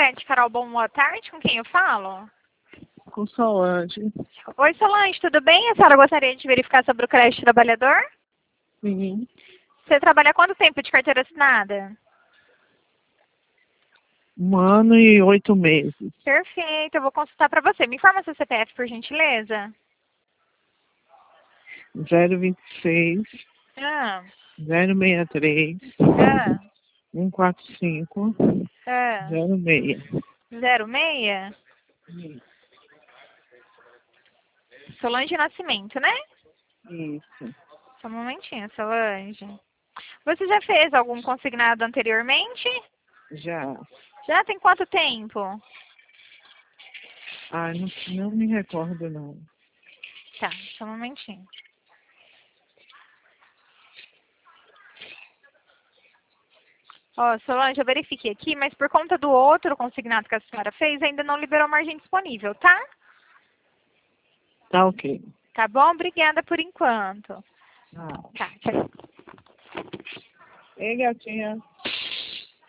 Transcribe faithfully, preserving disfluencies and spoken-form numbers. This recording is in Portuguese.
Margarete Carol, boa tarde. Com quem eu falo? Com Solange. Oi, Solange, tudo bem? A senhora gostaria de verificar sobre o crédito trabalhador? Sim. Você trabalha há quanto tempo de carteira assinada? Um ano e oito meses. Perfeito, eu vou consultar para você. Me informa seu C P F, por gentileza. zero vinte e seis, Ah, zero seis três, ah, um quatro cinco, ah. zero seis. Zero meia? Solange Nascimento, né? Isso. Só um momentinho, Solange. Você já fez algum consignado anteriormente? Já. Já tem quanto tempo? Ah, não, não me recordo, não. Tá, só um momentinho. Ó, Solange, eu verifiquei aqui, mas por conta do outro consignado que a senhora fez, ainda não liberou margem disponível, tá? Tá ok. Tá bom? Obrigada por enquanto. Ah. Tá, tchau. Ei, gatinha.